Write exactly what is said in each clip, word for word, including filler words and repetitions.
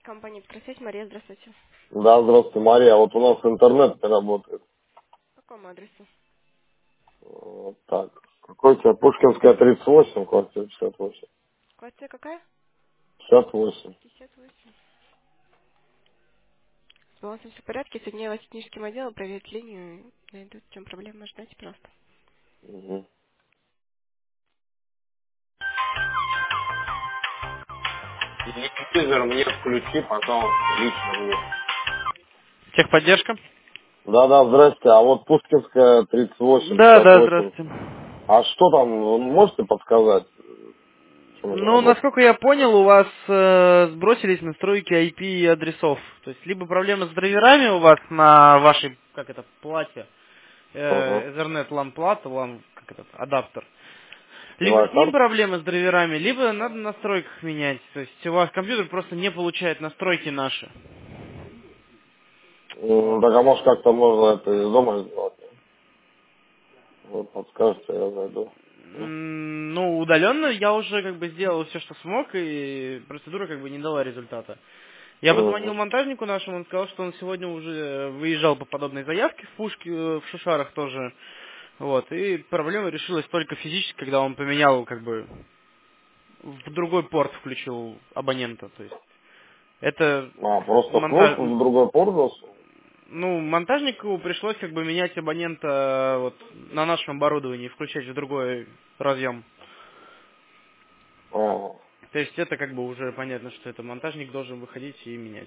Компания «Петросеть». Мария, здравствуйте. Да, здравствуйте, Мария. Вот у нас интернет не работает. По какому адресу? Вот так. Какой у тебя? Пушкинская тридцать восемь, квартира пятьдесят восемь. Квартира какая? пятьдесят восемь. пятьдесят восемь. С балансом все в порядке. Соединяю вас с техническим отделом, проверить линию. Найдут, в чем проблема. Ждайте, пожалуйста. Угу. Телевизор мне включи, пожалуйста, лично мне. Техподдержка? Да-да, здрасте. А вот Пушкинская тридцать восемь, Да, пятьдесят да, восемь. здравствуйте. А что там, вы можете подсказать, чем это Ну, работает? насколько я понял, у вас э, сбросились настройки ай пи адресов. То есть, либо проблема с драйверами у вас на вашей, как это, плате, Угу. э, Ethernet LAN плата, LAN, как этот, адаптер. Либо с ним Wi-Fi? проблемы с драйверами, либо надо в настройках менять. То есть, у вас компьютер просто не получает настройки наши. М, Вот. Так, а может как-то можно это из дома сделать? Вы подскажете, я зайду. М? М, Ну, удаленно я уже как бы сделал все, что смог, и процедура как бы не дала результата. Я позвонил Мгм. монтажнику нашему, он сказал, что он сегодня уже выезжал по подобной заявке в Пушке, э, в Шушарах тоже. Вот, и проблема решилась только физически, когда он поменял, как бы, в другой порт включил абонента, то есть. Это А, просто монтаж... кнопку в другой порт засунул? Ну, монтажнику пришлось как бы менять абонента э, вот на нашем оборудовании, включать в другой разъем. Ага. То есть это как бы уже понятно, что это монтажник должен выходить и менять.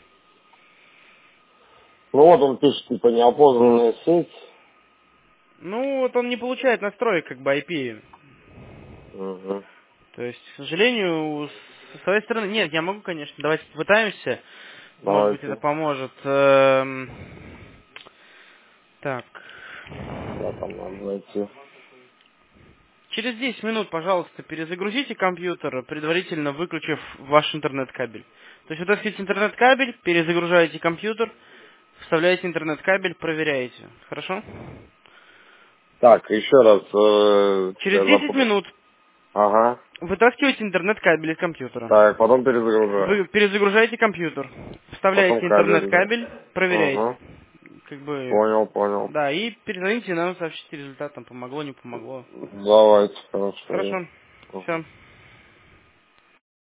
Ну вот он пишет, типа, неопознанная сеть. Ну, вот он не получает настроек как бы ай пи. Угу. То есть, к сожалению, с- со своей стороны, нет, я могу, конечно, давайте попытаемся. Может быть, это Давайте. поможет. Эм, Так. Да, там надо зайти. Через десять минут, пожалуйста, перезагрузите компьютер, предварительно выключив ваш интернет-кабель. То есть вытаскиваете интернет-кабель, перезагружаете компьютер, вставляете интернет-кабель, проверяете. Хорошо? Так, еще раз, э, Через я десять запутал. минут Ага. вытаскиваете интернет-кабель из компьютера. Так, потом перезагружаю. Вы перезагружаете компьютер, Потом вставляете кабель, да? интернет-кабель, проверяете. Ага. Как бы, Понял, понял. да, и перезвоните нам, сообщите результат, там помогло, не помогло. Давайте, хорошо. Хорошо. Ага. Все.